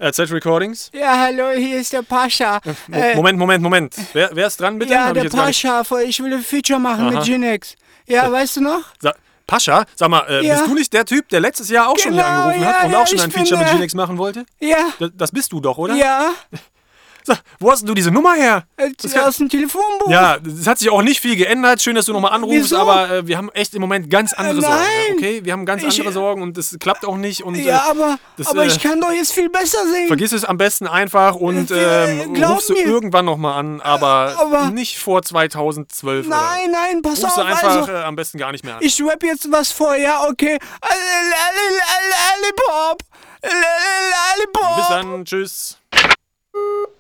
Z-Recordings? Ja, hallo, hier ist der Pascha. Moment. Wer ist dran, bitte? Ja, Hab der ich jetzt gar nicht- Pascha, ich will ein Feature machen Aha. mit Ginex. Ja, weißt du noch? Pascha, sag mal, Ja. bist du nicht der Typ, der letztes Jahr auch schon hier Genau, angerufen hat ja, und ja, auch schon ich ein Feature bin, mit Ginex machen wollte? Ja, Das bist du doch, oder? ja, Sag, wo hast denn du diese Nummer her? aus dem Telefonbuch. Ja, es hat sich auch nicht viel geändert. Schön, dass du nochmal anrufst, Wieso? aber wir haben echt im Moment ganz andere Sorgen. nein. Okay, wir haben ganz andere Sorgen und das klappt auch nicht. Und, Ja, aber das, ich kann doch jetzt viel besser singen. vergiss es am besten einfach und glaub rufst du mir. irgendwann nochmal an, aber Aber- nicht vor 2012. Nein, pass Rufst auf, du einfach also, am besten gar nicht mehr an. ich rap jetzt was vor, ja, okay. Lollipop, Lollipop. Bis dann, tschüss.